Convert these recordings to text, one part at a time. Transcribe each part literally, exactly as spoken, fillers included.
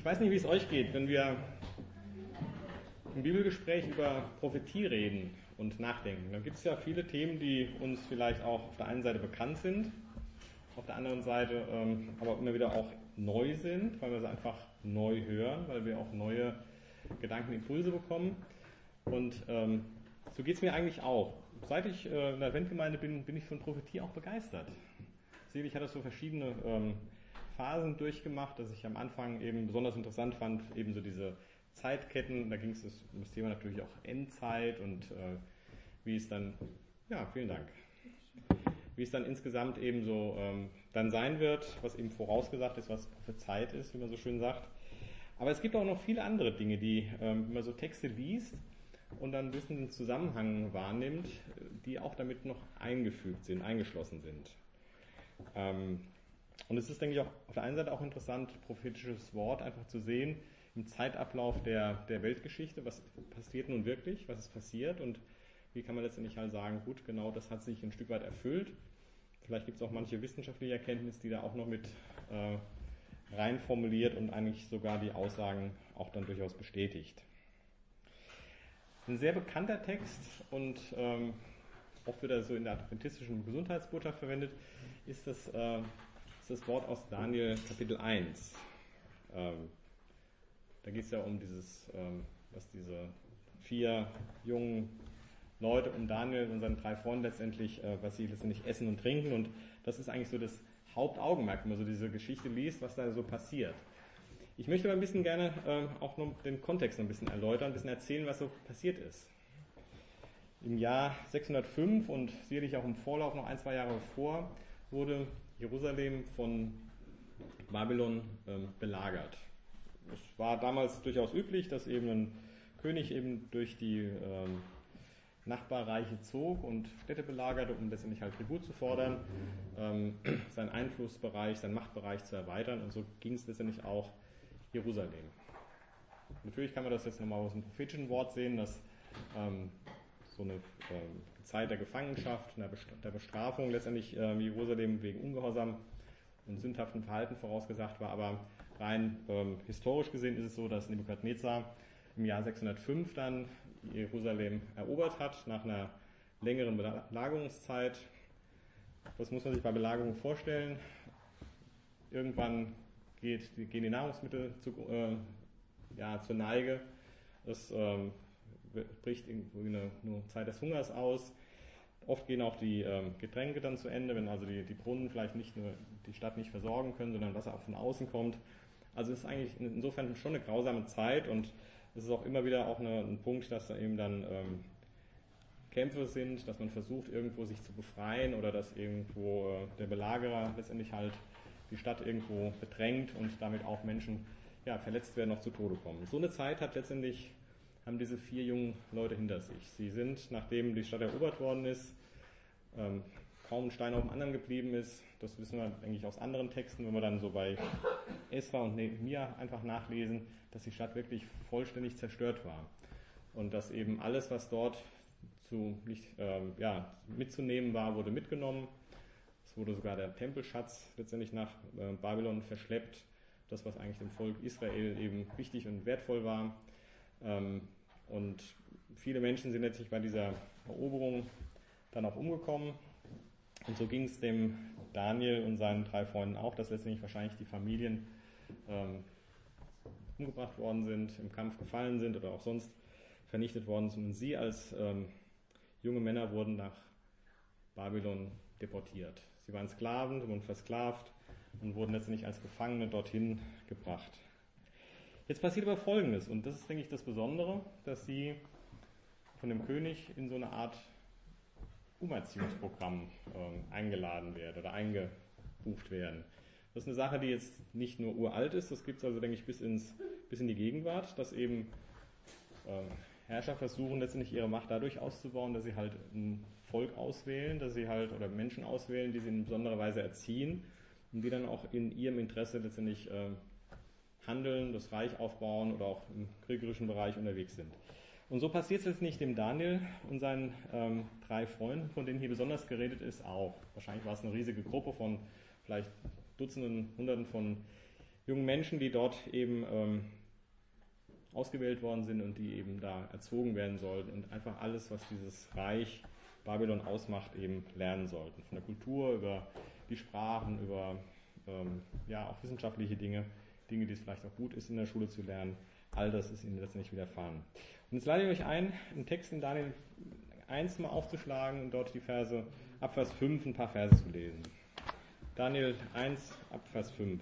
weiß nicht, wie es euch geht, wenn wir im Bibelgespräch über Prophetie reden und nachdenken. Da gibt es ja viele Themen, die uns vielleicht auch auf der einen Seite bekannt sind, auf der anderen Seite ähm, aber immer wieder auch neu sind, weil wir sie einfach neu hören, weil wir auch neue Gedankenimpulse bekommen. Und ähm, so geht es mir eigentlich auch. Seit ich äh, in der Adventgemeinde bin, bin ich von Prophetie auch begeistert. Sicherlich hat das so verschiedene ähm, Phasen durchgemacht, dass ich am Anfang eben besonders interessant fand, eben so diese Zeitketten. Da ging es um das Thema natürlich auch Endzeit und äh, wie es dann, ja, vielen Dank, wie es dann insgesamt eben so ähm, dann sein wird, was eben vorausgesagt ist, was prophezeit ist, wie man so schön sagt. Aber es gibt auch noch viele andere Dinge, die, ähm, wenn man so Texte liest und dann ein bisschen den Zusammenhang wahrnimmt, die auch damit noch eingefügt sind, eingeschlossen sind. Ähm, und es ist, denke ich, auch auf der einen Seite auch interessant, prophetisches Wort einfach zu sehen im Zeitablauf der, der Weltgeschichte, was passiert nun wirklich, was ist passiert und wie kann man letztendlich halt sagen, gut, genau das hat sich ein Stück weit erfüllt. Vielleicht gibt es auch manche wissenschaftliche Erkenntnis, die da auch noch mit äh, rein formuliert und eigentlich sogar die Aussagen auch dann durchaus bestätigt. Ein sehr bekannter Text und ähm, oft wird er so in der adventistischen Gesundheitsbotschaft verwendet, ist das, äh, ist das Wort aus Daniel Kapitel eins. Ähm, da geht es ja um dieses, ähm, was diese vier jungen Leute um Daniel und seine drei Freunde letztendlich, äh, was sie letztendlich essen und trinken, und das ist eigentlich so das Hauptaugenmerk, wenn man so diese Geschichte liest, was da so passiert. Ich möchte aber ein bisschen gerne äh, auch noch den Kontext noch ein bisschen erläutern, ein bisschen erzählen, was so passiert ist. Im Jahr sechshundertfünf und sicherlich auch im Vorlauf noch ein, zwei Jahre vor, wurde Jerusalem von Babylon ähm, belagert. Es war damals durchaus üblich, dass eben ein König eben durch die ähm, Nachbarreiche zog und Städte belagerte, um letztendlich halt Tribut zu fordern, ähm, seinen Einflussbereich, seinen Machtbereich zu erweitern, und so ging es letztendlich auch Jerusalem. Natürlich kann man das jetzt nochmal aus dem prophetischen Wort sehen, dass ähm, so eine ähm, Zeit der Gefangenschaft, der Bestrafung letztendlich ähm, Jerusalem wegen Ungehorsam und sündhaftem Verhalten vorausgesagt war, aber rein ähm, historisch gesehen ist es so, dass Nebukadnezar im Jahr sechshundertfünf dann Jerusalem erobert hat, nach einer längeren Belagerungszeit. Das muss man sich bei Belagerung vorstellen. Irgendwann geht, gehen die Nahrungsmittel zu, äh, ja, zur Neige. Es ähm, bricht irgendwo eine, eine Zeit des Hungers aus. Oft gehen auch die ähm, Getränke dann zu Ende, wenn also die, die Brunnen vielleicht nicht nur die Stadt nicht versorgen können, sondern Wasser auch von außen kommt. Also es ist eigentlich insofern schon eine grausame Zeit, und es ist auch immer wieder auch eine, ein Punkt, dass da eben dann ähm, Kämpfe sind, dass man versucht, irgendwo sich zu befreien, oder dass irgendwo äh, der Belagerer letztendlich halt die Stadt irgendwo bedrängt und damit auch Menschen ja, verletzt werden, noch zu Tode kommen. So eine Zeit hat letztendlich, haben diese vier jungen Leute hinter sich. Sie sind, nachdem die Stadt erobert worden ist, ähm, kaum ein Stein auf dem anderen geblieben ist. Das wissen wir eigentlich aus anderen Texten, wenn wir dann so bei Esra und Nehemia einfach nachlesen, dass die Stadt wirklich vollständig zerstört war. Und dass eben alles, was dort zu, nicht, ähm, ja, mitzunehmen war, wurde mitgenommen. Es wurde sogar der Tempelschatz letztendlich nach äh, Babylon verschleppt. Das, was eigentlich dem Volk Israel eben wichtig und wertvoll war. Ähm, und viele Menschen sind letztlich bei dieser Eroberung dann auch umgekommen. Und so ging es dem Daniel und seinen drei Freunden auch, dass letztendlich wahrscheinlich die Familien ähm, umgebracht worden sind, im Kampf gefallen sind oder auch sonst vernichtet worden sind. Und sie als ähm, junge Männer wurden nach Babylon deportiert. Sie waren Sklaven, sie wurden versklavt und wurden letztendlich als Gefangene dorthin gebracht. Jetzt passiert aber Folgendes, und das ist, denke ich, das Besondere, dass sie von dem König in so eine Art Umerziehungsprogramm äh, eingeladen werden oder eingebucht werden. Das ist eine Sache, die jetzt nicht nur uralt ist, das gibt es also, denke ich, bis, ins, bis in die Gegenwart, dass eben äh, Herrscher versuchen, letztendlich ihre Macht dadurch auszubauen, dass sie halt ein Volk auswählen, dass sie halt oder Menschen auswählen, die sie in besonderer Weise erziehen und die dann auch in ihrem Interesse letztendlich äh, handeln, das Reich aufbauen oder auch im kriegerischen Bereich unterwegs sind. Und so passiert es jetzt nicht dem Daniel und seinen ähm, drei Freunden, von denen hier besonders geredet ist, auch. Wahrscheinlich war es eine riesige Gruppe von vielleicht Dutzenden, Hunderten von jungen Menschen, die dort eben ähm, ausgewählt worden sind und die eben da erzogen werden sollten und einfach alles, was dieses Reich Babylon ausmacht, eben lernen sollten. Von der Kultur über die Sprachen, über ähm, ja auch wissenschaftliche Dinge, Dinge, die es vielleicht auch gut ist in der Schule zu lernen. All das ist ihnen letztendlich widerfahren. Und jetzt lade ich euch ein, einen Text in Daniel eins mal aufzuschlagen und dort die Verse ab Vers fünf ein paar Verse zu lesen. Daniel eins ab Vers fünf.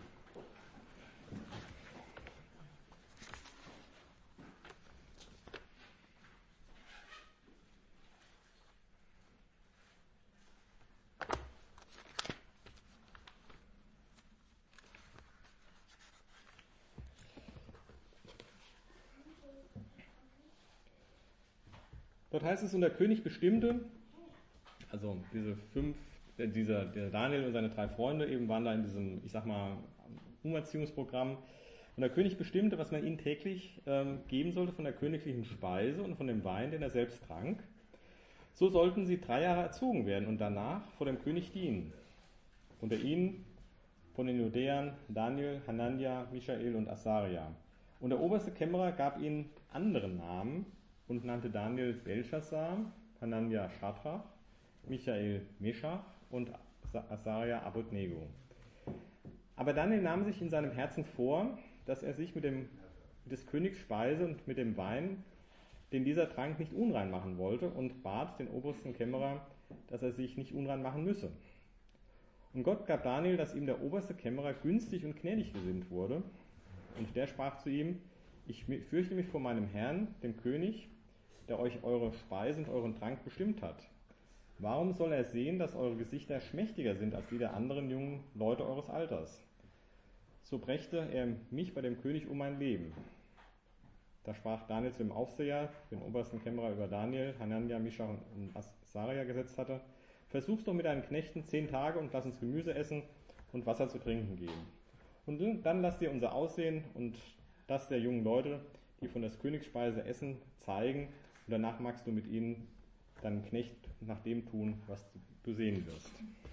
Dort heißt es, und der König bestimmte, also diese fünf, äh, dieser, der Daniel und seine drei Freunde eben waren da in diesem, ich sag mal, Umerziehungsprogramm. Und der König bestimmte, was man ihnen täglich ähm, geben sollte von der königlichen Speise und von dem Wein, den er selbst trank. So sollten sie drei Jahre erzogen werden und danach vor dem König dienen. Unter ihnen von den Judäern Daniel, Hanania, Michael und Asaria. Und der oberste Kämmerer gab ihnen andere Namen und nannte Daniel Belshazzar, Hanania Schadrach, Michael Meschach und Asaria Abednego. Aber Daniel nahm sich in seinem Herzen vor, dass er sich mit, dem, mit des Königs Speise und mit dem Wein, den dieser trank, nicht unrein machen wollte und bat den obersten Kämmerer, dass er sich nicht unrein machen müsse. Und Gott gab Daniel, dass ihm der oberste Kämmerer günstig und gnädig gesinnt wurde. Und der sprach zu ihm, ich fürchte mich vor meinem Herrn, dem König, der euch eure Speise und euren Trank bestimmt hat. Warum soll er sehen, dass eure Gesichter schmächtiger sind als die der anderen jungen Leute eures Alters? So brächte er mich bei dem König um mein Leben. Da sprach Daniel zu dem Aufseher, den obersten Kämmerer über Daniel, Hanania, Mischach und Asaria gesetzt hatte, versuch's doch mit deinen Knechten zehn Tage und lass uns Gemüse essen und Wasser zu trinken geben. Und dann lass dir unser Aussehen und das der jungen Leute, die von des Königs Speise essen, zeigen, und danach magst du mit ihnen deinen Knecht nach dem tun, was du sehen wirst.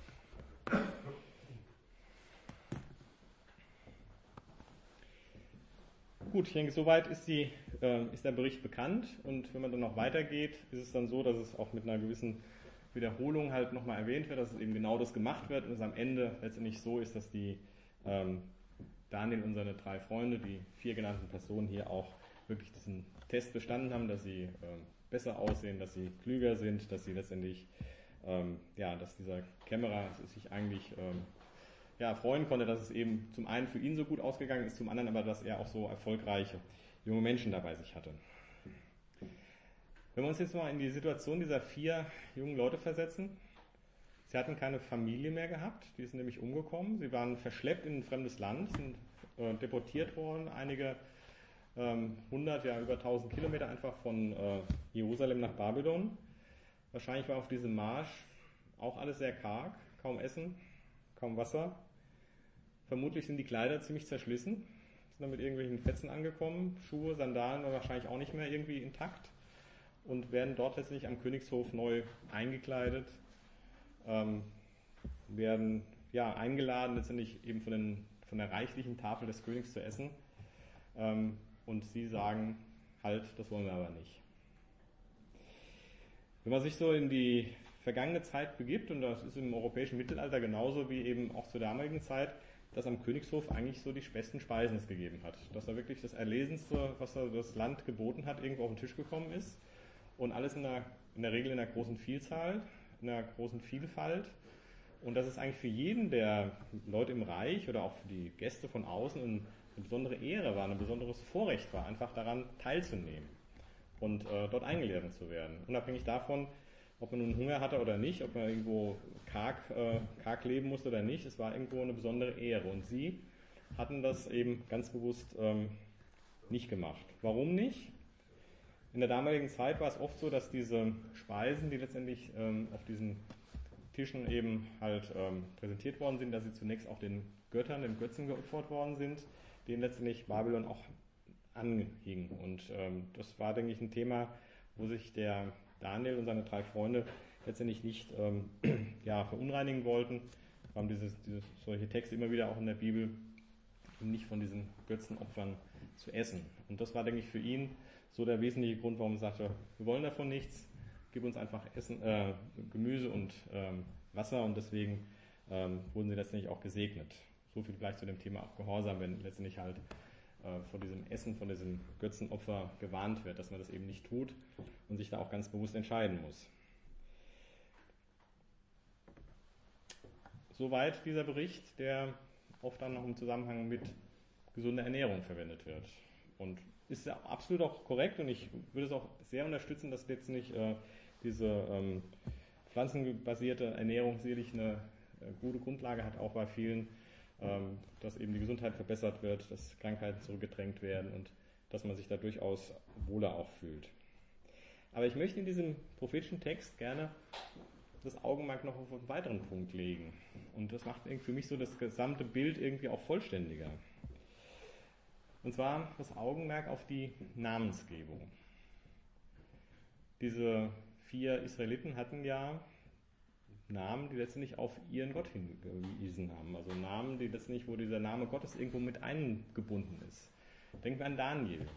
Gut, ich denke, soweit ist, die, äh, ist der Bericht bekannt, und wenn man dann noch weitergeht, ist es dann so, dass es auch mit einer gewissen Wiederholung halt nochmal erwähnt wird, dass es eben genau das gemacht wird und es am Ende letztendlich so ist, dass die ähm, Daniel und seine drei Freunde, die vier genannten Personen hier auch wirklich diesen Test bestanden haben, dass sie ähm, besser aussehen, dass sie klüger sind, dass sie letztendlich, ähm, ja, dass dieser Kämmerer sich eigentlich ähm, ja, freuen konnte, dass es eben zum einen für ihn so gut ausgegangen ist, zum anderen aber, dass er auch so erfolgreiche junge Menschen dabei sich hatte. Wenn wir uns jetzt mal in die Situation dieser vier jungen Leute versetzen, sie hatten keine Familie mehr gehabt, die sind nämlich umgekommen, sie waren verschleppt in ein fremdes Land, sind äh, deportiert worden, einige ähm, hundert, ja über tausend Kilometer einfach von äh, Jerusalem nach Babylon. Wahrscheinlich war auf diesem Marsch auch alles sehr karg, kaum Essen, kaum Wasser. Vermutlich sind die Kleider ziemlich zerschlissen, sind dann mit irgendwelchen Fetzen angekommen, Schuhe, Sandalen waren wahrscheinlich auch nicht mehr irgendwie intakt und werden dort letztlich am Königshof neu eingekleidet, ähm, werden ja, eingeladen, letztendlich eben von, den, von der reichlichen Tafel des Königs zu essen. Ähm, und sie sagen, halt, das wollen wir aber nicht. Wenn man sich so in die vergangene Zeit begibt, und das ist im europäischen Mittelalter genauso wie eben auch zur damaligen Zeit, dass am Königshof eigentlich so die besten Speisen es gegeben hat. Dass da wirklich das Erlesenste, was da das Land geboten hat, irgendwo auf den Tisch gekommen ist. Und alles in der, in der Regel in einer großen Vielzahl, in einer großen Vielfalt. Und dass es eigentlich für jeden der Leute im Reich oder auch für die Gäste von außen eine besondere Ehre war, ein besonderes Vorrecht war, einfach daran teilzunehmen und äh, dort eingeladen zu werden. Unabhängig davon, ob man nun Hunger hatte oder nicht, ob man irgendwo karg, äh, karg leben musste oder nicht, es war irgendwo eine besondere Ehre. Und sie hatten das eben ganz bewusst ähm, nicht gemacht. Warum nicht? In der damaligen Zeit war es oft so, dass diese Speisen, die letztendlich ähm, auf diesen Tischen eben halt ähm, präsentiert worden sind, dass sie zunächst auch den Göttern, den Götzen geopfert worden sind, denen letztendlich Babylon auch anging. Und ähm, das war, denke ich, ein Thema, wo sich der Daniel und seine drei Freunde letztendlich nicht ähm, ja, verunreinigen wollten. Wir haben dieses, dieses, solche Texte immer wieder auch in der Bibel, nicht von diesen Götzenopfern zu essen. Und das war, denke ich, für ihn so der wesentliche Grund, warum er sagte, wir wollen davon nichts, gib uns einfach Essen, äh, Gemüse und ähm, Wasser, und deswegen ähm, wurden sie letztendlich auch gesegnet. So viel vielleicht zu dem Thema auch Gehorsam, wenn letztendlich halt äh, von diesem Essen, von diesem Götzenopfer gewarnt wird, dass man das eben nicht tut und sich da auch ganz bewusst entscheiden muss. Soweit dieser Bericht, der oft dann noch im Zusammenhang mit gesunder Ernährung verwendet wird. Und ist ja absolut auch korrekt, und ich würde es auch sehr unterstützen, dass jetzt nicht äh, diese ähm, pflanzenbasierte Ernährung sicherlich eine äh, gute Grundlage hat, auch bei vielen, ähm, dass eben die Gesundheit verbessert wird, dass Krankheiten zurückgedrängt werden und dass man sich da durchaus wohler auch fühlt. Aber ich möchte in diesem prophetischen Text gerne das Augenmerk noch auf einen weiteren Punkt legen. Und das macht für mich so das gesamte Bild irgendwie auch vollständiger. Und zwar das Augenmerk auf die Namensgebung. Diese vier Israeliten hatten ja Namen, die letztendlich auf ihren Gott hingewiesen haben. Also Namen, die letztendlich, wo dieser Name Gottes irgendwo mit eingebunden ist. Denken wir an Daniel.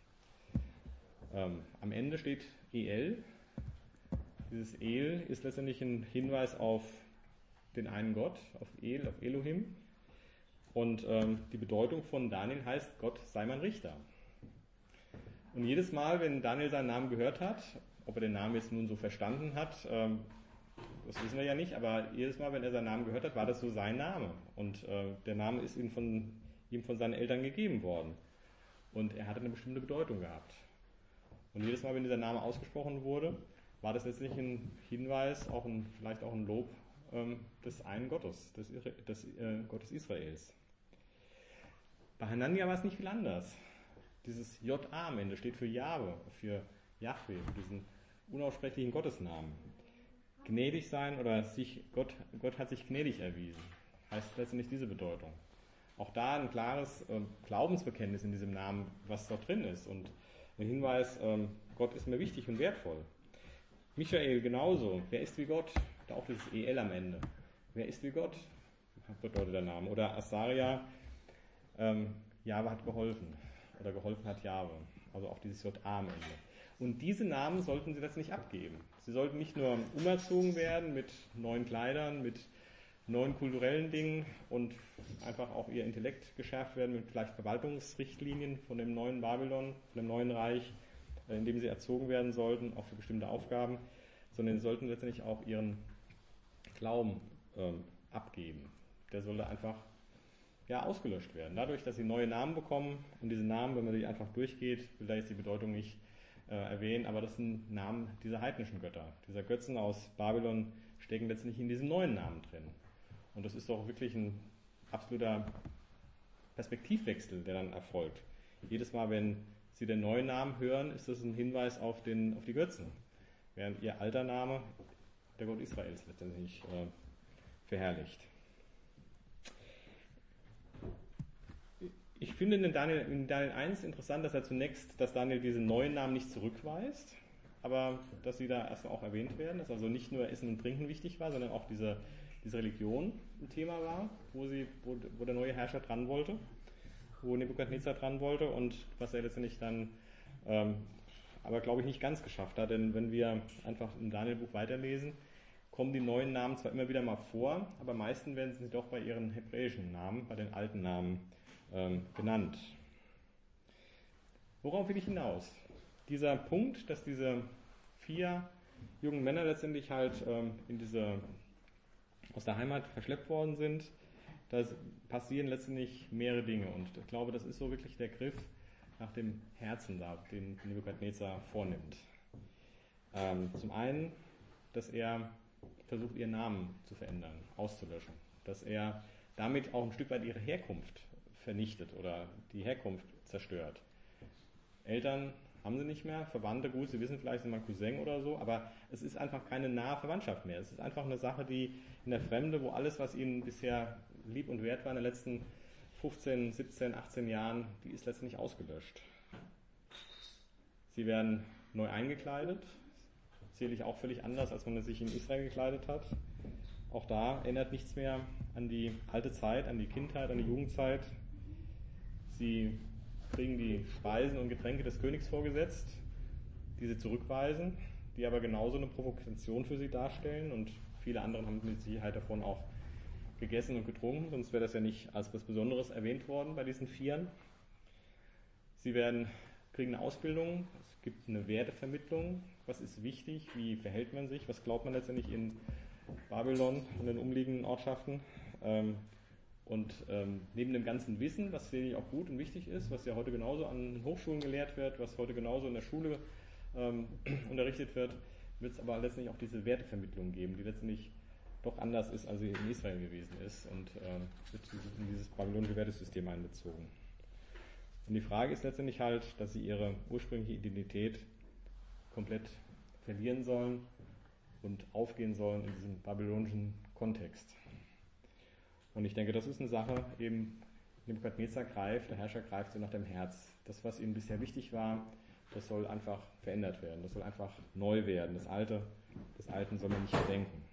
Ähm, am Ende steht El. Dieses El ist letztendlich ein Hinweis auf den einen Gott, auf El, auf Elohim. Und ähm, die Bedeutung von Daniel heißt, Gott sei mein Richter. Und jedes Mal, wenn Daniel seinen Namen gehört hat, ob er den Namen jetzt nun so verstanden hat, ähm, das wissen wir ja nicht, aber jedes Mal, wenn er seinen Namen gehört hat, war das so sein Name. Und äh, der Name ist ihm von, ihm von seinen Eltern gegeben worden. Und er hatte eine bestimmte Bedeutung gehabt. Und jedes Mal, wenn dieser Name ausgesprochen wurde, war das letztlich ein Hinweis, auch ein, vielleicht auch ein Lob ähm, des einen Gottes, des, des äh, Gottes Israels. Bei Hanania war es nicht viel anders. Dieses J A am Ende steht für Jahwe, für Jahwe, für diesen unaussprechlichen Gottesnamen. Gnädig sein oder sich, Gott, Gott hat sich gnädig erwiesen, heißt letztendlich diese Bedeutung. Auch da ein klares äh, Glaubensbekenntnis in diesem Namen, was dort drin ist, und ein Hinweis, ähm, Gott ist mir wichtig und wertvoll. Michael genauso, wer ist wie Gott? Da auch dieses E L am Ende. Wer ist wie Gott? Bedeutet der Name. Oder Asaria, ähm, Jahwe hat geholfen. Oder geholfen hat Jahwe. Also auch dieses J A am Ende. Und diese Namen sollten sie letztendlich abgeben. Sie sollten nicht nur umerzogen werden mit neuen Kleidern, mit neuen kulturellen Dingen und einfach auch ihr Intellekt geschärft werden mit vielleicht Verwaltungsrichtlinien von dem neuen Babylon, von dem neuen Reich, in dem sie erzogen werden sollten, auch für bestimmte Aufgaben, sondern sie sollten letztendlich auch ihren Glauben ähm, abgeben. Der sollte einfach ja, ausgelöscht werden. Dadurch, dass sie neue Namen bekommen, und diese Namen, wenn man die einfach durchgeht, will da jetzt die Bedeutung nicht äh, erwähnen, aber das sind Namen dieser heidnischen Götter. Dieser Götzen aus Babylon stecken letztendlich in diesen neuen Namen drin. Und das ist doch wirklich ein absoluter Perspektivwechsel, der dann erfolgt. Jedes Mal, wenn Sie den neuen Namen hören, ist das ein Hinweis auf, den, auf die Götzen. Während Ihr alter Name der Gott Israels letztendlich äh, verherrlicht. Ich finde in Daniel, in Daniel eins interessant, dass er zunächst, dass Daniel diesen neuen Namen nicht zurückweist, aber dass sie da erstmal auch erwähnt werden, dass also nicht nur Essen und Trinken wichtig war, sondern auch diese, diese Religion ein Thema war, wo, sie, wo, wo der neue Herrscher dran wollte, wo Nebukadnezar dran wollte und was er letztendlich dann ähm, aber glaube ich nicht ganz geschafft hat, denn wenn wir einfach im Daniel-Buch weiterlesen, kommen die neuen Namen zwar immer wieder mal vor, aber meistens werden sie doch bei ihren hebräischen Namen, bei den alten Namen ähm, genannt. Worauf will ich hinaus? Dieser Punkt, dass diese vier jungen Männer letztendlich halt ähm, in diese, aus der Heimat verschleppt worden sind, da passieren letztendlich mehrere Dinge. Und ich glaube, das ist so wirklich der Griff nach dem Herzen da, den Nebukadnezar vornimmt. Ähm, zum einen, dass er versucht, ihren Namen zu verändern, auszulöschen. Dass er damit auch ein Stück weit ihre Herkunft vernichtet oder die Herkunft zerstört. Eltern haben sie nicht mehr, Verwandte, gut, sie wissen vielleicht, sind mal Cousin oder so, aber es ist einfach keine nahe Verwandtschaft mehr. Es ist einfach eine Sache, die in der Fremde, wo alles, was ihnen bisher lieb und wert war in den letzten fünfzehn, siebzehn, achtzehn Jahren, die ist letztendlich ausgelöscht. Sie werden neu eingekleidet, sicherlich auch völlig anders, als man sich in Israel gekleidet hat. Auch da erinnert nichts mehr an die alte Zeit, an die Kindheit, an die Jugendzeit. Sie kriegen die Speisen und Getränke des Königs vorgesetzt, die sie zurückweisen, die aber genauso eine Provokation für sie darstellen, und viele andere haben mit Sicherheit davon auch gegessen und getrunken, sonst wäre das ja nicht als was Besonderes erwähnt worden bei diesen Vieren. Sie werden, kriegen eine Ausbildung, es gibt eine Wertevermittlung, was ist wichtig, wie verhält man sich, was glaubt man letztendlich in Babylon und den umliegenden Ortschaften. Und neben dem ganzen Wissen, was sehe ich auch gut und wichtig ist, was ja heute genauso an Hochschulen gelehrt wird, was heute genauso in der Schule ähm, unterrichtet wird, wird es aber letztendlich auch diese Wertevermittlung geben, die letztendlich doch anders ist, als sie in Israel gewesen ist, und ähm, wird in dieses babylonische Wertesystem einbezogen. Und die Frage ist letztendlich halt, dass sie ihre ursprüngliche Identität komplett verlieren sollen und aufgehen sollen in diesem babylonischen Kontext. Und ich denke, das ist eine Sache, eben Nebukadnezar greift, der Herrscher greift so nach dem Herz. Das, was ihm bisher wichtig war, das soll einfach verändert werden, das soll einfach neu werden. Das Alte, des Alten soll man nicht gedenken.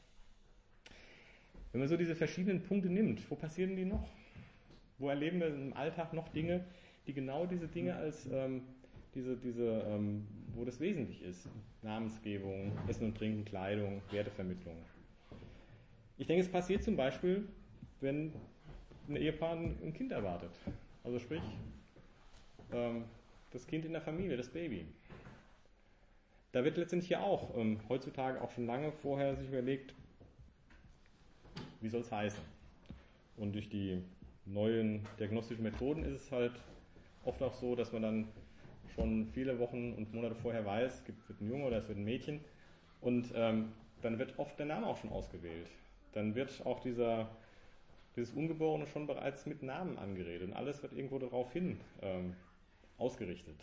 Wenn man so diese verschiedenen Punkte nimmt, wo passieren die noch? Wo erleben wir im Alltag noch Dinge, die genau diese Dinge als ähm, diese, diese ähm, wo das wesentlich ist? Namensgebung, Essen und Trinken, Kleidung, Wertevermittlung. Ich denke, es passiert zum Beispiel, wenn ein Ehepaar ein Kind erwartet. Also sprich, ähm, das Kind in der Familie, das Baby. Da wird letztendlich ja auch ähm, heutzutage auch schon lange vorher sich überlegt, wie soll es heißen. Und durch die neuen diagnostischen Methoden ist es halt oft auch so, dass man dann schon viele Wochen und Monate vorher weiß, es wird ein Junge oder es wird ein Mädchen, und ähm, dann wird oft der Name auch schon ausgewählt. Dann wird auch dieser, dieses Ungeborene schon bereits mit Namen angeredet, und alles wird irgendwo darauf hin ähm, ausgerichtet.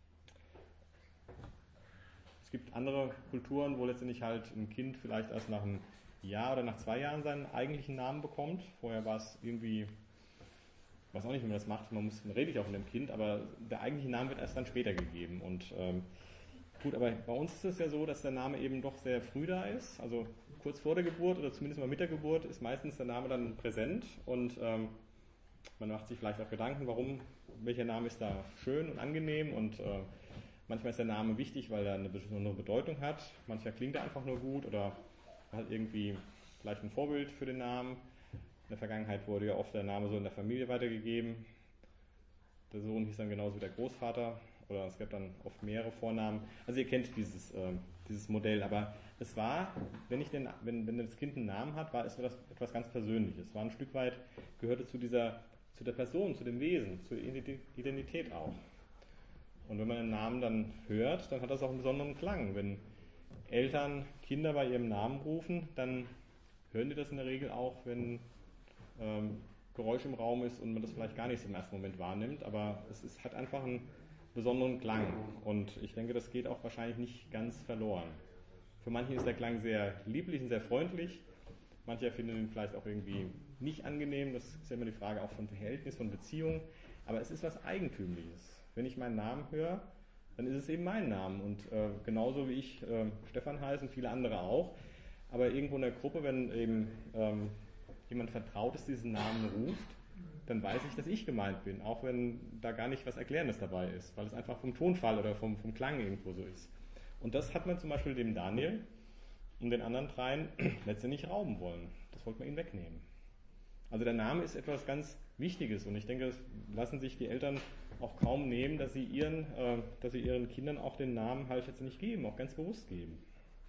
Es gibt andere Kulturen, wo letztendlich halt ein Kind vielleicht erst nach einem Jahr oder nach zwei Jahren seinen eigentlichen Namen bekommt. Vorher war es irgendwie, ich weiß auch nicht, wie man das macht, man, muss, man redet ja auch mit dem Kind, aber der eigentliche Name wird erst dann später gegeben. Und ähm, gut, aber bei uns ist es ja so, dass der Name eben doch sehr früh da ist, also kurz vor der Geburt oder zumindest mal mit der Geburt ist meistens der Name dann präsent, und ähm, man macht sich vielleicht auch Gedanken, warum, welcher Name ist da schön und angenehm, und äh, manchmal ist der Name wichtig, weil er eine besondere Bedeutung hat, manchmal klingt er einfach nur gut oder hat irgendwie vielleicht ein Vorbild für den Namen. In der Vergangenheit wurde ja oft der Name so in der Familie weitergegeben. Der Sohn hieß dann genauso wie der Großvater, oder es gab dann oft mehrere Vornamen. Also ihr kennt dieses, äh, dieses Modell, aber es war, wenn, ich den, wenn, wenn das Kind einen Namen hat, war es etwas, etwas ganz Persönliches. Es war ein Stück weit, gehörte zu dieser, zu der Person, zu dem Wesen, zur Identität auch. Und wenn man einen Namen dann hört, dann hat das auch einen besonderen Klang. Wenn Eltern Kinder bei ihrem Namen rufen, dann hören die das in der Regel auch, wenn ähm, Geräusch im Raum ist und man das vielleicht gar nicht im ersten Moment wahrnimmt, aber es ist, hat einfach einen besonderen Klang, und ich denke, das geht auch wahrscheinlich nicht ganz verloren. Für manche ist der Klang sehr lieblich und sehr freundlich, manche finden ihn vielleicht auch irgendwie nicht angenehm, das ist ja immer die Frage auch von Verhältnis, von Beziehung, aber es ist was Eigentümliches. Wenn ich meinen Namen höre, dann ist es eben mein Name, und äh, genauso wie ich äh, Stefan heiße und viele andere auch, aber irgendwo in der Gruppe, wenn eben ähm, jemand Vertrautes diesen Namen ruft, dann weiß ich, dass ich gemeint bin, auch wenn da gar nicht was Erklärendes dabei ist, weil es einfach vom Tonfall oder vom, vom Klang irgendwo so ist. Und das hat man zum Beispiel dem Daniel und den anderen dreien letztendlich rauben wollen. Das wollte man ihnen wegnehmen. Also der Name ist etwas ganz Wichtiges, und ich denke, das lassen sich die Eltern auch kaum nehmen, dass sie ihren, äh, dass sie ihren Kindern auch den Namen halt jetzt nicht geben, auch ganz bewusst geben.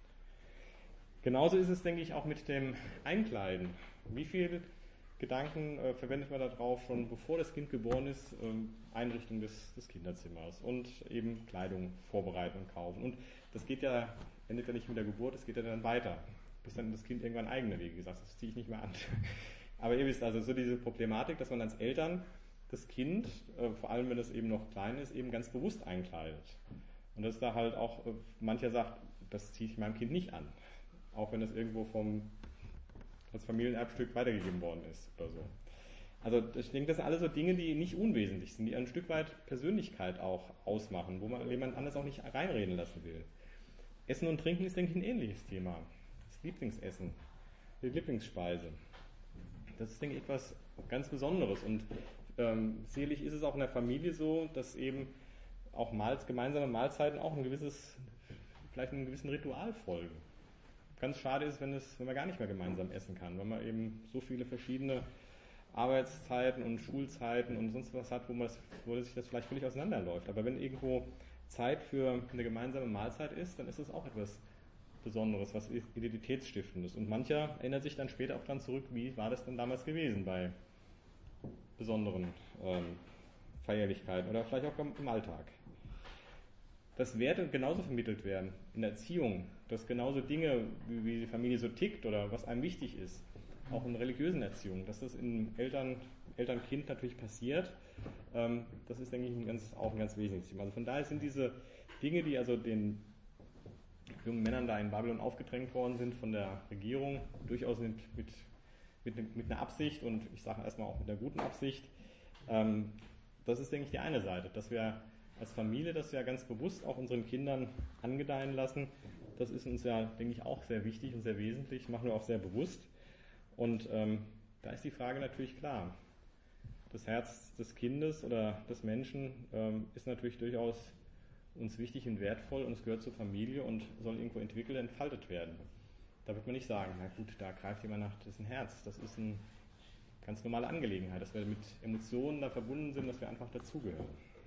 Genauso ist es, denke ich, auch mit dem Einkleiden. Wie viel Gedanken äh, verwendet man darauf, schon bevor das Kind geboren ist, ähm, Einrichtung des, des Kinderzimmers und eben Kleidung vorbereiten und kaufen. Und das geht ja, endet ja nicht mit der Geburt, es geht ja dann weiter, bis dann das Kind irgendwann eigene Wege sagt, das ziehe ich nicht mehr an. Aber ihr wisst also so diese Problematik, dass man als Eltern das Kind, äh, vor allem wenn es eben noch klein ist, eben ganz bewusst einkleidet. Und dass da halt auch äh, mancher sagt, das ziehe ich meinem Kind nicht an, auch wenn es irgendwo vom als Familienerbstück weitergegeben worden ist oder so. Also ich denke, das sind alles so Dinge, die nicht unwesentlich sind, die ein Stück weit Persönlichkeit auch ausmachen, wo man jemand anderes auch nicht reinreden lassen will. Essen und Trinken ist, denke ich, ein ähnliches Thema. Das Lieblingsessen, die Lieblingsspeise. Das ist, denke ich, etwas ganz Besonderes. Und ähm, sicherlich ist es auch in der Familie so, dass eben auch Mahl, gemeinsame Mahlzeiten auch ein gewisses, vielleicht einem gewissen Ritual folgen. Ganz schade ist, wenn, es, wenn man gar nicht mehr gemeinsam essen kann, weil man eben so viele verschiedene Arbeitszeiten und Schulzeiten und sonst was hat, wo, man das, wo sich das vielleicht völlig auseinanderläuft. Aber wenn irgendwo Zeit für eine gemeinsame Mahlzeit ist, dann ist es auch etwas Besonderes, was Identitätsstiftendes. Und mancher erinnert sich dann später auch daran zurück, wie war das denn damals gewesen bei besonderen ähm, Feierlichkeiten oder vielleicht auch im Alltag. Dass Werte genauso vermittelt werden in der Erziehung, dass genauso Dinge, wie, wie die Familie so tickt oder was einem wichtig ist, auch in religiösen Erziehungen, dass das in Eltern, Eltern-Kind natürlich passiert, ähm, das ist, denke ich, ein ganz, auch ein ganz wesentliches Thema. Also von daher sind diese Dinge, die also den jungen Männern da in Babylon aufgedrängt worden sind von der Regierung, durchaus mit, mit, mit, mit einer Absicht und ich sage erstmal auch mit einer guten Absicht, ähm, das ist, denke ich, die eine Seite, dass wir als Familie das ja ganz bewusst auch unseren Kindern angedeihen lassen. Das ist uns ja, denke ich, auch sehr wichtig und sehr wesentlich, machen wir auch sehr bewusst. Und ähm, da ist die Frage natürlich klar. Das Herz des Kindes oder des Menschen ähm, ist natürlich durchaus uns wichtig und wertvoll und es gehört zur Familie und soll irgendwo entwickelt, entfaltet werden. Da wird man nicht sagen, na gut, da greift jemand nach dessen Herz. Das ist eine ganz normale Angelegenheit, dass wir mit Emotionen da verbunden sind, dass wir einfach dazugehören.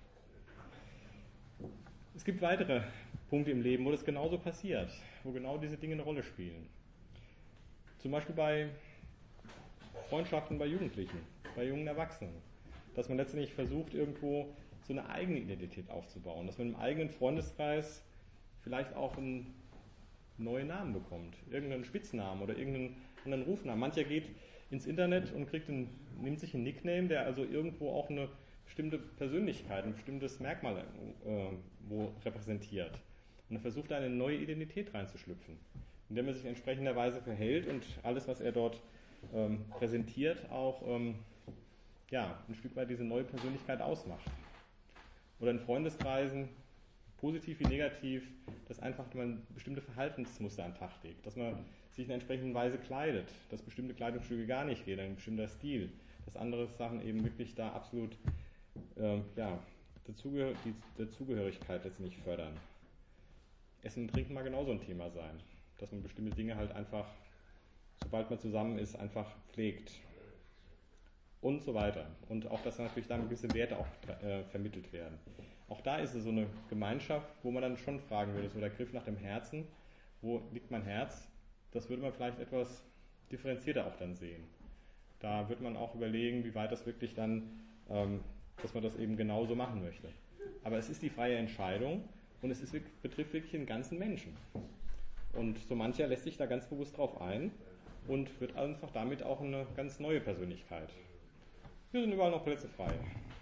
Es gibt weitere Punkte im Leben, wo das genauso passiert, wo genau diese Dinge eine Rolle spielen. Zum Beispiel bei Freundschaften bei Jugendlichen, bei jungen Erwachsenen. Dass man letztendlich versucht, irgendwo so eine eigene Identität aufzubauen. Dass man im eigenen Freundeskreis vielleicht auch einen neuen Namen bekommt. Irgendeinen Spitznamen oder irgendeinen anderen Rufnamen. Mancher geht ins Internet und kriegt einen, nimmt sich einen Nickname, der also irgendwo auch eine bestimmte Persönlichkeit, ein bestimmtes Merkmal äh, wo repräsentiert. Und er versucht da eine neue Identität reinzuschlüpfen, indem er sich in entsprechender Weise verhält und alles, was er dort ähm, präsentiert, auch ähm, ja, ein Stück weit diese neue Persönlichkeit ausmacht. Oder in Freundeskreisen, positiv wie negativ, dass einfach man bestimmte Verhaltensmuster an den Tag legt, dass man sich in einer entsprechenden Weise kleidet, dass bestimmte Kleidungsstücke gar nicht gehen, ein bestimmter Stil, dass andere Sachen eben wirklich da absolut ähm, ja, Dazugehör- die Dazugehörigkeit letztendlich fördern. Essen und Trinken mag genauso ein Thema sein, dass man bestimmte Dinge halt einfach, sobald man zusammen ist, einfach pflegt und so weiter. Und auch, dass natürlich dann gewisse Werte auch äh, vermittelt werden. Auch da ist es so eine Gemeinschaft, wo man dann schon fragen würde, so der Griff nach dem Herzen, wo liegt mein Herz? Das würde man vielleicht etwas differenzierter auch dann sehen. Da wird man auch überlegen, wie weit das wirklich dann, ähm, dass man das eben genauso machen möchte. Aber es ist die freie Entscheidung und es ist, betrifft wirklich den ganzen Menschen. Und so mancher lässt sich da ganz bewusst drauf ein und wird einfach damit auch eine ganz neue Persönlichkeit. Hier sind überall noch Plätze frei.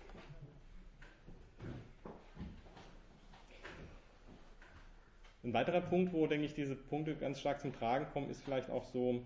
Ein weiterer Punkt, wo, denke ich, diese Punkte ganz stark zum Tragen kommen, ist vielleicht auch so,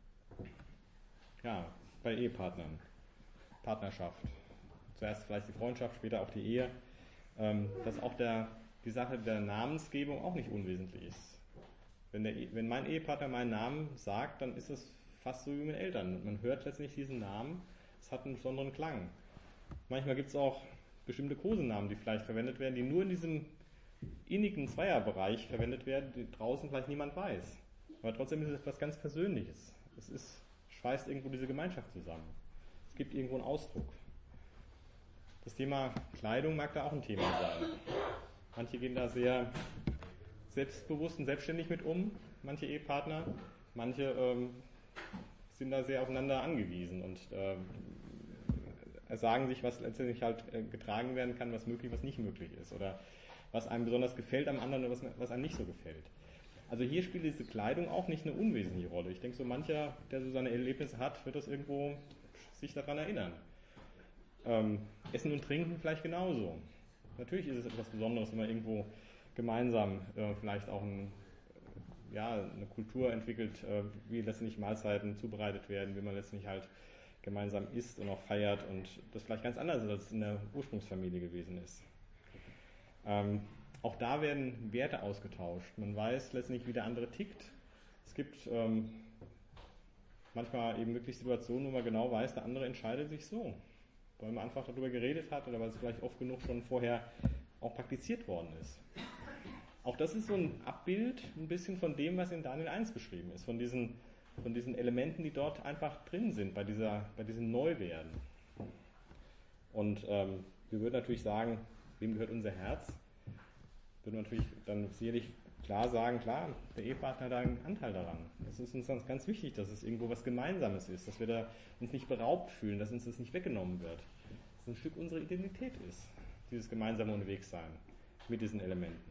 ja, bei Ehepartnern, Partnerschaft. Zuerst vielleicht die Freundschaft, später auch die Ehe, ähm, dass auch der, die Sache der Namensgebung auch nicht unwesentlich ist. Wenn, der, wenn mein Ehepartner meinen Namen sagt, dann ist es fast so wie mit Eltern. Man hört letztendlich diesen Namen, es hat einen besonderen Klang. Manchmal gibt es auch bestimmte Kosenamen, die vielleicht verwendet werden, die nur in diesem innigen Zweierbereich verwendet werden, die draußen vielleicht niemand weiß. Aber trotzdem ist es etwas ganz Persönliches. Es ist, schweißt irgendwo diese Gemeinschaft zusammen. Es gibt irgendwo einen Ausdruck. Das Thema Kleidung mag da auch ein Thema sein. Manche gehen da sehr selbstbewusst und selbstständig mit um, manche Ehepartner. Manche ähm, sind da sehr aufeinander angewiesen und ähm, sagen sich, was letztendlich halt äh, getragen werden kann, was möglich, was nicht möglich ist. Oder was einem besonders gefällt am anderen oder was, was einem nicht so gefällt. Also hier spielt diese Kleidung auch nicht eine unwesentliche Rolle. Ich denke, so mancher, der so seine Erlebnisse hat, wird das irgendwo sich daran erinnern. Ähm, Essen und Trinken vielleicht genauso. Natürlich ist es etwas Besonderes, wenn man irgendwo gemeinsam äh, vielleicht auch ein, ja, eine Kultur entwickelt, äh, wie letztendlich Mahlzeiten zubereitet werden, wie man letztendlich halt gemeinsam isst und auch feiert und das vielleicht ganz anders ist, als es in der Ursprungsfamilie gewesen ist. Ähm, auch da werden Werte ausgetauscht. Man weiß letztendlich, wie der andere tickt. Es gibt ähm, manchmal eben wirklich Situationen, wo man genau weiß, der andere entscheidet sich so. weil man einfach darüber geredet hat oder weil es vielleicht oft genug schon vorher auch praktiziert worden ist. Auch das ist so ein Abbild ein bisschen von dem, was in Daniel eins beschrieben ist, von diesen, von diesen Elementen, die dort einfach drin sind, bei, dieser, bei diesem Neuwerden. Und ähm, wir würden natürlich sagen, wem gehört unser Herz? Würden wir natürlich dann sicherlich klar sagen, klar, der Ehepartner hat da einen Anteil daran. Das ist uns ganz, ganz wichtig, dass es irgendwo was Gemeinsames ist, dass wir da uns nicht beraubt fühlen, dass uns das nicht weggenommen wird. Dass es ein Stück unserer Identität ist, dieses gemeinsame Unterwegssein mit diesen Elementen.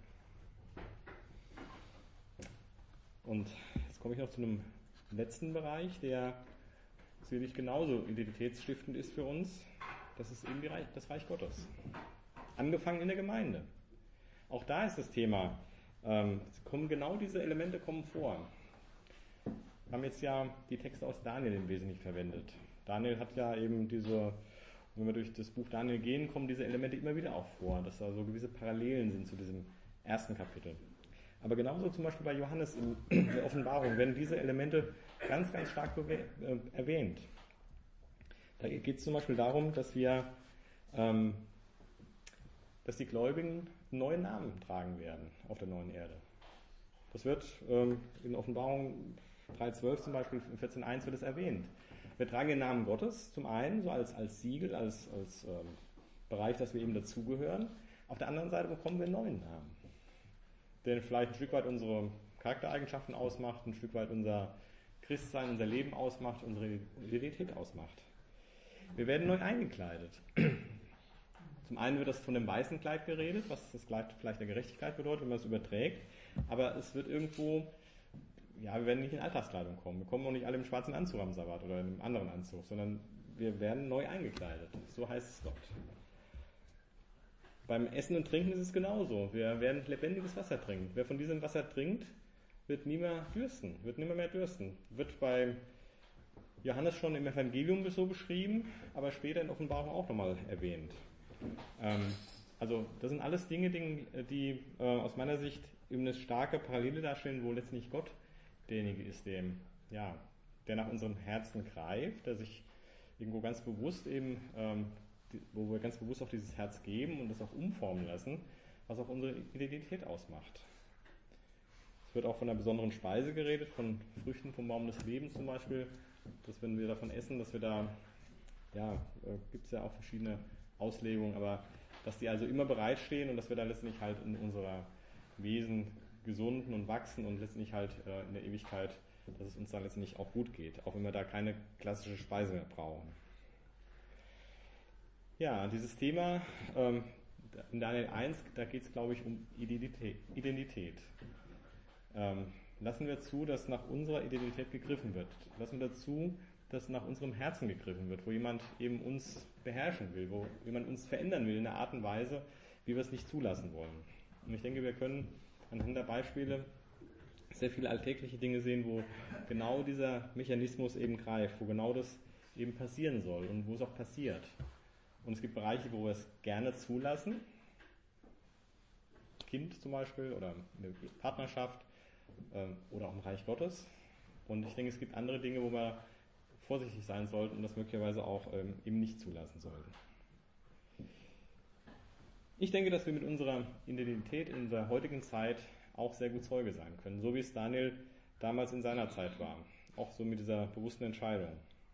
Und jetzt komme ich noch zu einem letzten Bereich, der sicherlich genauso identitätsstiftend ist für uns. Das ist eben die Reich, das Reich Gottes. Angefangen in der Gemeinde. Auch da ist das Thema, ähm, es kommen genau diese Elemente kommen vor. Wir haben jetzt ja die Texte aus Daniel im Wesentlichen verwendet. Daniel hat ja eben diese, wenn wir durch das Buch Daniel gehen, kommen diese Elemente immer wieder auch vor, dass da so gewisse Parallelen sind zu diesem ersten Kapitel. Aber genauso zum Beispiel bei Johannes in der Offenbarung werden diese Elemente ganz, ganz stark erwähnt. Da geht es zum Beispiel darum, dass wir, ähm, dass die Gläubigen einen neuen Namen tragen werden auf der neuen Erde. Das wird ähm, in Offenbarung drei zwölf zum Beispiel, in vierzehn eins wird es erwähnt. Wir tragen den Namen Gottes zum einen, so als, als Siegel, als, als ähm, Bereich, dass wir eben dazugehören. Auf der anderen Seite bekommen wir einen neuen Namen, der vielleicht ein Stück weit unsere Charaktereigenschaften ausmacht, ein Stück weit unser Christsein, unser Leben ausmacht, unsere Identität ausmacht. Wir werden neu eingekleidet. Zum einen wird das von dem weißen Kleid geredet, was das Kleid vielleicht der Gerechtigkeit bedeutet, wenn man es überträgt, aber es wird irgendwo, ja, wir werden nicht in Alltagskleidung kommen. Wir kommen auch nicht alle im schwarzen Anzug am Sabbat oder in einem anderen Anzug, sondern wir werden neu eingekleidet. So heißt es dort. Beim Essen und Trinken ist es genauso. Wir werden lebendiges Wasser trinken. Wer von diesem Wasser trinkt, wird nie mehr dürsten, wird nicht mehr, mehr dürsten. Wird bei Johannes schon im Evangelium so beschrieben, aber später in Offenbarung auch nochmal erwähnt. Ähm, also das sind alles Dinge, die, die äh, aus meiner Sicht eben eine starke Parallele darstellen, wo letztlich Gott derjenige ist, dem, ja, der nach unserem Herzen greift, der sich irgendwo ganz bewusst eben, ähm, die, wo wir ganz bewusst auch dieses Herz geben und das auch umformen lassen, was auch unsere Identität ausmacht. Es wird auch von einer besonderen Speise geredet, von Früchten vom Baum des Lebens zum Beispiel, dass wenn wir davon essen, dass wir da, ja, äh, gibt es ja auch verschiedene Auslegungen, aber dass die also immer bereitstehen und dass wir da letztendlich halt in unserer Wesen gesunden und wachsen und letztendlich halt äh, in der Ewigkeit, dass es uns dann letztendlich auch gut geht, auch wenn wir da keine klassische Speise mehr brauchen. Ja, dieses Thema ähm, in Daniel eins, da geht es, glaube ich, um Identität. Identität. Ähm, lassen wir zu, dass nach unserer Identität gegriffen wird. Lassen wir zu, dass nach unserem Herzen gegriffen wird, wo jemand eben uns beherrschen will, wo jemand uns verändern will in einer Art und Weise, wie wir es nicht zulassen wollen. Und ich denke, wir können anhand der Beispiele sehr viele alltägliche Dinge sehen, wo genau dieser Mechanismus eben greift, wo genau das eben passieren soll und wo es auch passiert. Und es gibt Bereiche, wo wir es gerne zulassen, Kind zum Beispiel oder eine Partnerschaft äh, oder auch im Reich Gottes. Und ich denke, es gibt andere Dinge, wo wir vorsichtig sein sollten und das möglicherweise auch ähm, eben nicht zulassen sollten. Ich denke, dass wir mit unserer Identität in unserer heutigen Zeit auch sehr gut Zeuge sein können, so wie es Daniel damals in seiner Zeit war, auch so mit dieser bewussten Entscheidung.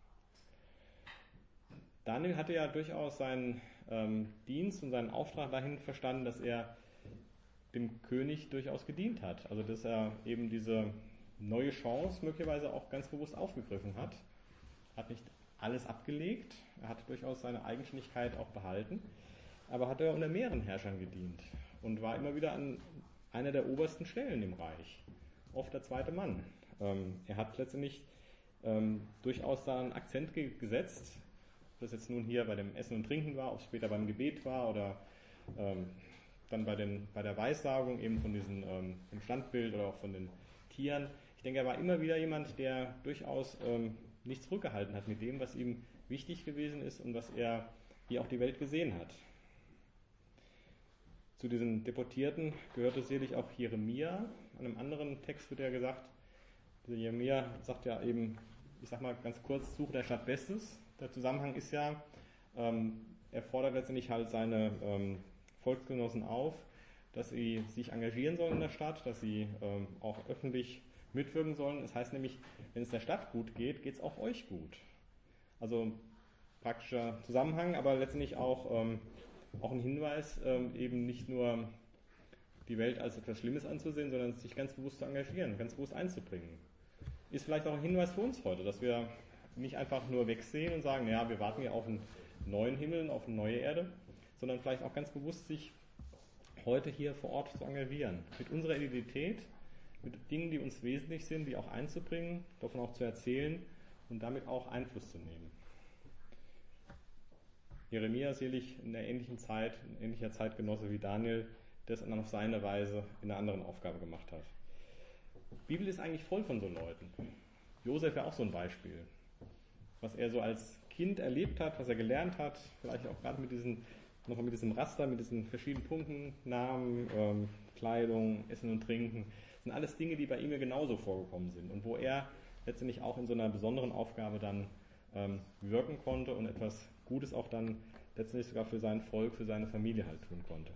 Daniel hatte ja durchaus seinen ähm, Dienst und seinen Auftrag dahin verstanden, dass er dem König durchaus gedient hat, also dass er eben diese neue Chance möglicherweise auch ganz bewusst aufgegriffen hat, hat nicht alles abgelegt, er hat durchaus seine Eigenständigkeit auch behalten, aber hat er unter mehreren Herrschern gedient und war immer wieder an einer der obersten Stellen im Reich, oft der zweite Mann. Ähm, er hat letztendlich ähm, durchaus da einen Akzent ge- gesetzt, ob das jetzt nun hier bei dem Essen und Trinken war, ob es später beim Gebet war oder ähm, dann bei, den, bei der Weissagung eben von diesem ähm, vom Standbild oder auch von den Tieren. Ich denke, er war immer wieder jemand, der durchaus ähm, nicht zurückgehalten hat mit dem, was ihm wichtig gewesen ist und was er, wie auch die Welt gesehen hat. Zu diesen Deportierten gehörte sicherlich auch Jeremia. An einem anderen Text wird ja gesagt, dieser Jeremia sagt ja eben, ich sag mal ganz kurz, Suche der Stadt Bestes. Der Zusammenhang ist ja, Ähm, er fordert letztendlich halt seine ähm, Volksgenossen auf, dass sie sich engagieren sollen in der Stadt, dass sie ähm, auch öffentlich mitwirken sollen. Das heißt nämlich, wenn es der Stadt gut geht, geht es auch euch gut. Also praktischer Zusammenhang, aber letztendlich auch, ähm, auch ein Hinweis, ähm, eben nicht nur die Welt als etwas Schlimmes anzusehen, sondern sich ganz bewusst zu engagieren, ganz bewusst einzubringen. Ist vielleicht auch ein Hinweis für uns heute, dass wir nicht einfach nur wegsehen und sagen, ja, wir warten ja auf einen neuen Himmel, auf eine neue Erde, sondern vielleicht auch ganz bewusst sich heute hier vor Ort zu engagieren. Mit unserer Identität, mit Dingen, die uns wesentlich sind, die auch einzubringen, davon auch zu erzählen und damit auch Einfluss zu nehmen. Jeremia sicherlich in einer ähnlichen Zeit, ein ähnlicher Zeitgenosse wie Daniel, der es dann auf seine Weise in einer anderen Aufgabe gemacht hat. Die Bibel ist eigentlich voll von so Leuten. Josef wäre auch so ein Beispiel. Was er so als Kind erlebt hat, was er gelernt hat, vielleicht auch gerade mit diesen, noch mit diesem Raster, mit diesen verschiedenen Punkten, Namen, ähm, Kleidung, Essen und Trinken, sind alles Dinge, die bei ihm ja genauso vorgekommen sind und wo er letztendlich auch in so einer besonderen Aufgabe dann ähm, wirken konnte und etwas Gutes auch dann letztendlich sogar für sein Volk, für seine Familie halt tun konnte.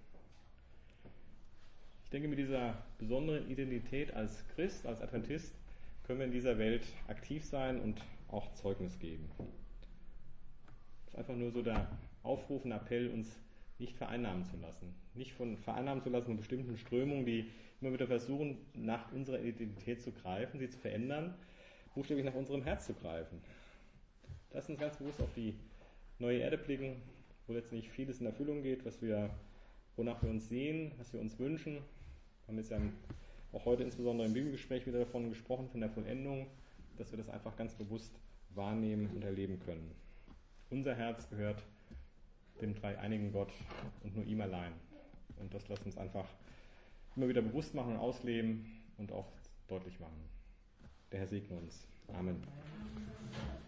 Ich denke, mit dieser besonderen Identität als Christ, als Adventist, können wir in dieser Welt aktiv sein und auch Zeugnis geben. Das ist einfach nur so der Aufruf, ein Appell, uns nicht vereinnahmen zu lassen. Nicht von vereinnahmen zu lassen von bestimmten Strömungen, die immer wieder versuchen, nach unserer Identität zu greifen, sie zu verändern, buchstäblich nach unserem Herz zu greifen. Lass uns ganz bewusst auf die neue Erde blicken, wo letztendlich vieles in Erfüllung geht, was wir, wonach wir uns sehen, was wir uns wünschen. Wir haben jetzt ja auch heute insbesondere im Bibelgespräch wieder davon gesprochen, von der Vollendung, dass wir das einfach ganz bewusst wahrnehmen und erleben können. Unser Herz gehört dem dreieinigen Gott und nur ihm allein. Und das lasst uns einfach immer wieder bewusst machen und ausleben und auch deutlich machen. Der Herr segne uns. Amen.